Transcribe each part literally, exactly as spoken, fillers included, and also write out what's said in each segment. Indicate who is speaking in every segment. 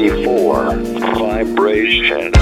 Speaker 1: fifty-four vibration.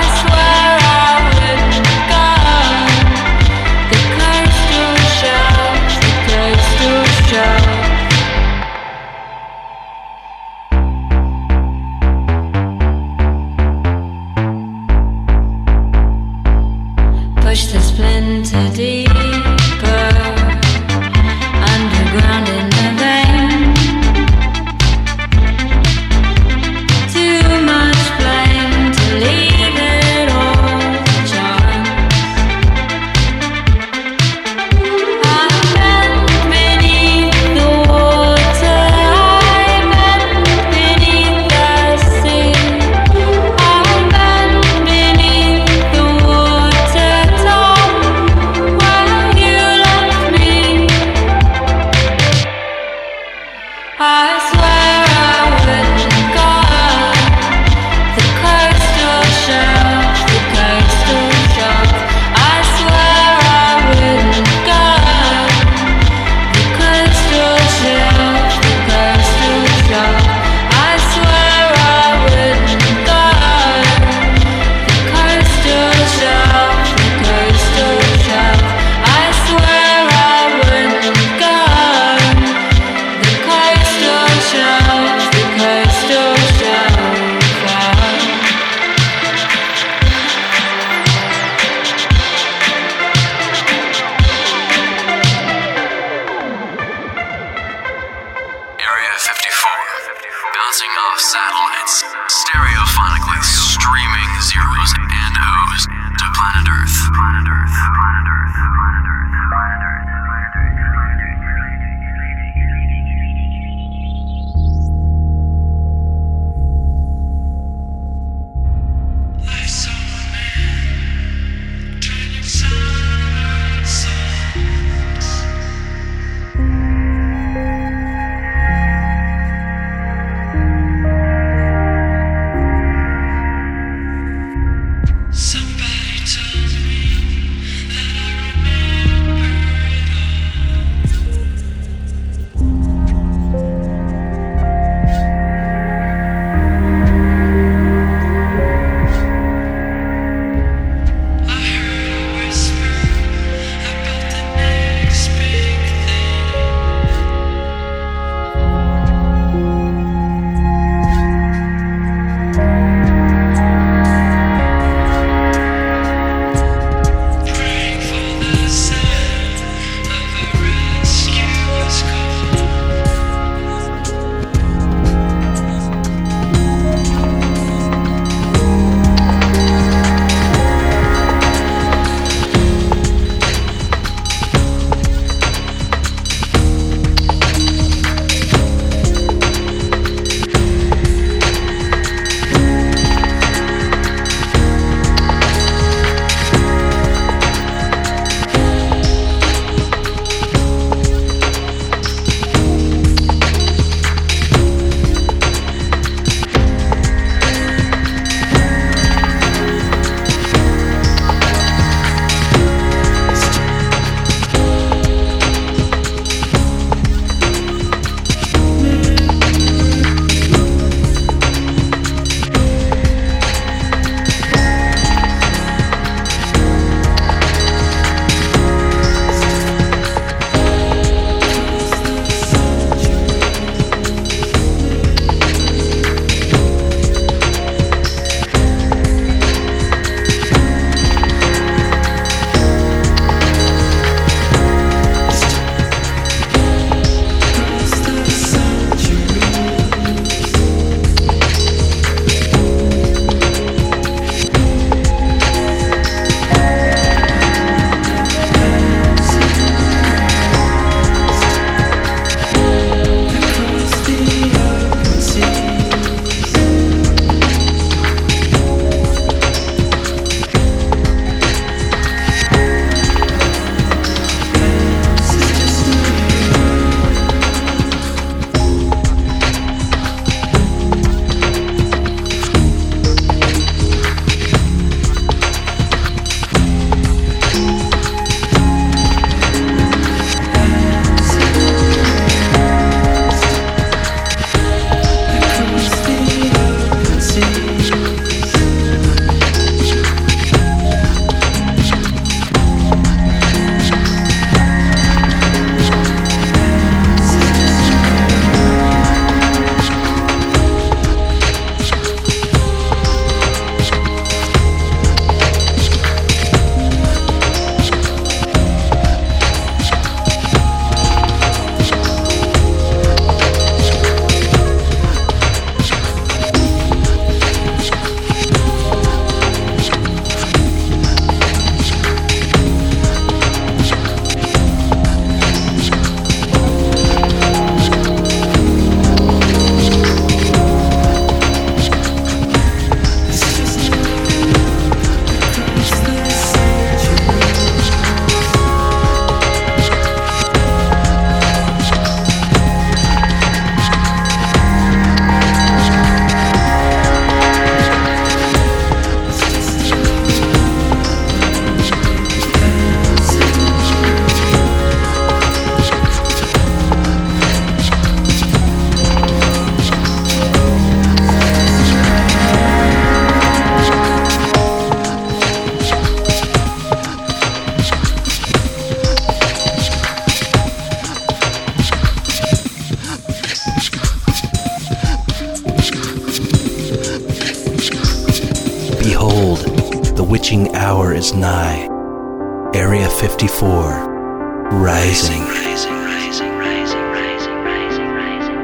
Speaker 2: Show waging hour is nigh. Area fifty-four, rising. rising, rising, rising, rising, rising, rising,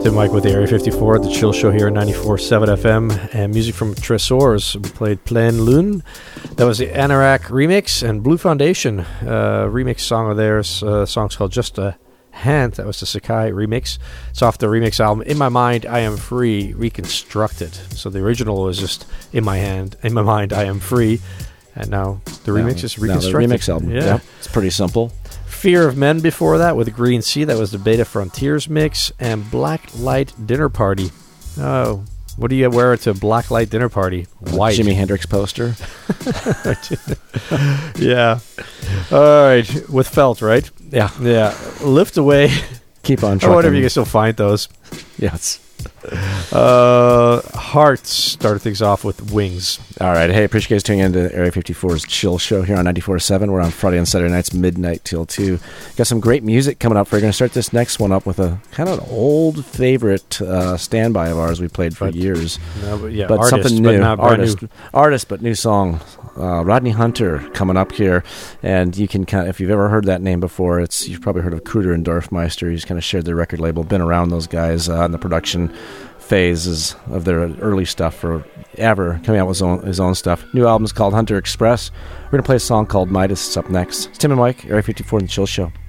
Speaker 3: Tim Mike with the Area fifty-four, the Chill Show here on ninety-four point seven F M, and music from Tresors. We played Plein Lune. That was the Anorak remix, and Blue Foundation uh, remix song of theirs. Uh, song's called Just a Hand. That was the Sakai remix. It's off the remix album In My Mind, I Am Free, Reconstructed. So the original was just In My Hand, In My Mind, I Am Free, and now the
Speaker 4: now,
Speaker 3: remix is reconstructed.
Speaker 4: Now the remix album.
Speaker 3: Yeah.
Speaker 4: yeah, it's pretty simple.
Speaker 3: Fear of Men before that with Green Sea. That was the Beta Frontiers mix. And Black Light Dinner Party. Oh, what do you wear to a Black Light Dinner Party? White.
Speaker 4: Jimi Hendrix poster.
Speaker 3: Yeah. All right. With felt, right?
Speaker 4: Yeah.
Speaker 3: Yeah. Lift Away.
Speaker 4: Keep on
Speaker 3: Or
Speaker 4: trucking.
Speaker 3: whatever, you can still find those.
Speaker 4: Yes.
Speaker 3: Uh, Hearts started things off with Wings.
Speaker 4: All right. Hey, appreciate you guys tuning in to Area fifty-four's Chill Show here on ninety-four point seven. We're on Friday and Saturday nights, midnight till two. Got some great music coming up. We're going to start this next one up with a kind of an old favorite uh, standby of ours we played for
Speaker 3: But-
Speaker 4: years.
Speaker 3: No, but yeah,
Speaker 4: but
Speaker 3: artist,
Speaker 4: something
Speaker 3: but
Speaker 4: new.
Speaker 3: not brand
Speaker 4: Artist,
Speaker 3: new.
Speaker 4: artist, but new song. Uh, Rodney Hunter coming up here, and you can kind of, if you've ever heard that name before, it's you've probably heard of Kruder and Dorfmeister. He's kind of shared their record label, been around those guys uh, in the production phases of their early stuff for ever, coming out with his own, his own stuff. New album's called Hunter Express. We're gonna play a song called Midas. It's up next. It's Tim and Mike, Area fifty-four and the Chill Show.